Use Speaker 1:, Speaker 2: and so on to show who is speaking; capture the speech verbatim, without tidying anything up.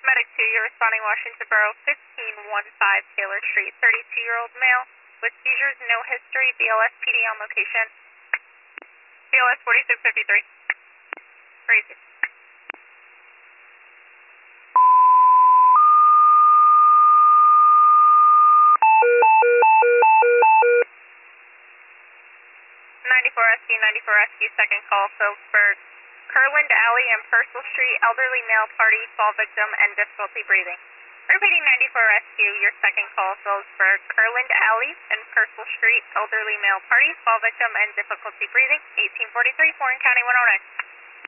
Speaker 1: Medic two, you're responding Washington Borough, fifteen fifteen Taylor Street, thirty-two-year-old male with seizures, no history, B L S P D on location. B L S forty-six fifty-three. Crazy. ninety-four Rescue, ninety-four Rescue, second call, Phillipsburg. Curland Alley and Purcell Street, elderly male party, fall victim, and difficulty breathing. Repeating ninety-four Rescue, your second call, Phillipsburg. Curland Alley and Purcell Street, elderly male party, fall victim, and difficulty breathing. eighteen forty-three, Warren County one oh nine.